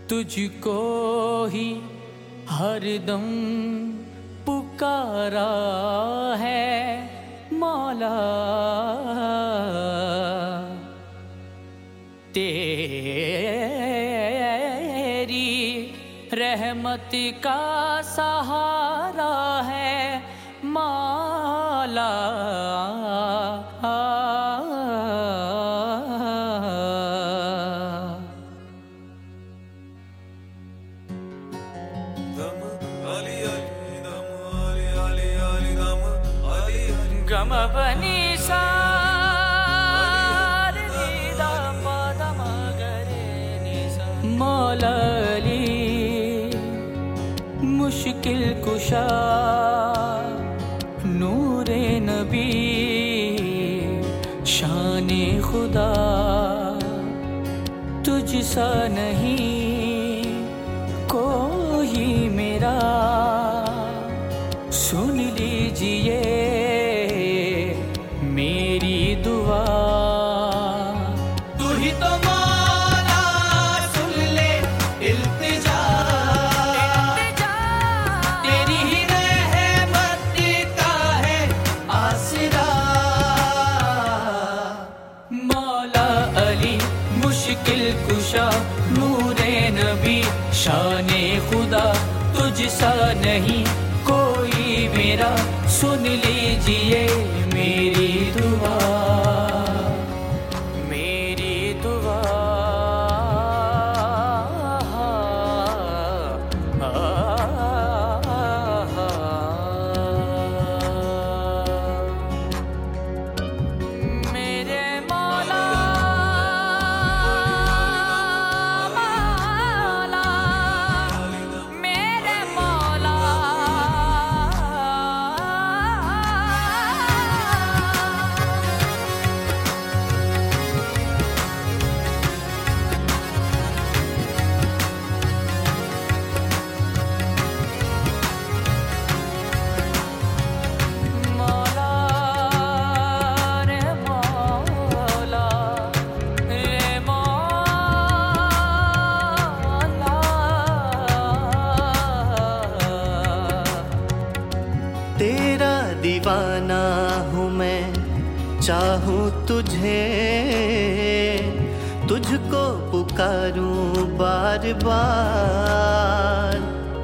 तुझको ही हरदम पुकारा है मौला, तेरी रहमत का सहारा है मौला। गम बनी सार निदा पदम गरे निसा। मौला अली मुश्किल कुशा नूरे नबी शाने खुदा, तुझसा नहीं कोई मेरा, सुन लीजिए मेरी दुआ। तू ही तो मौला सुन ले इल्तिजा, तेरी ही रहमत का है आसरा। मौला अली मुश्किल कुशा नूरे नबी शाने खुदा, तुझसा नहीं कोई मेरा, सुन लीजिए मेरी दुआ, मेरी दुआ। मेरे मौला मेरे मौला, तेरा दीवाना हूँ मैं, चाहूँ तुझे, तुझको पुकारूं बार बार।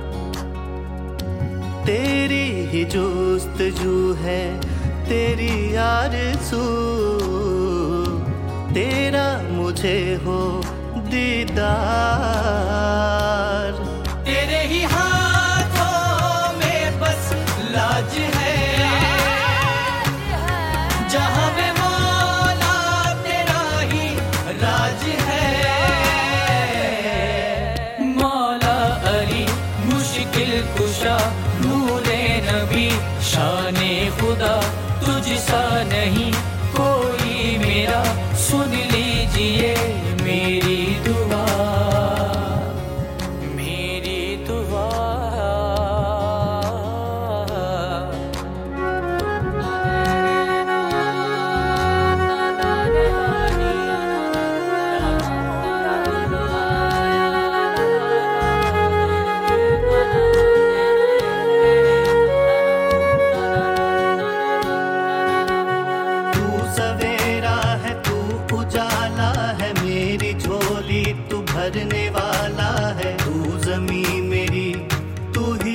तेरी ही जुस्तजू है, तेरी आरज़ू, तेरा मुझे हो दीदार। तेरे ही हाथों में बस लाज है, जहां में मौला तेरा ही राज है। मौला अली मुश्किल कुशा नूरे नबी शाने खुदा, तुझसा नहीं कोई मेरा, सुन लीजिए मेरी दुआ, मेरी दुआ। तू सवेरा है, तू उजाला है, मेरी झोली तू भरने वाला है। तू ज़मीं मेरी, तू ही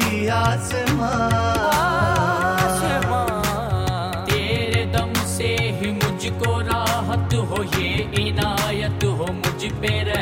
आसमां। तेरे दम से ही मुझको राहत हो, ये इनायत हो मुझ पे।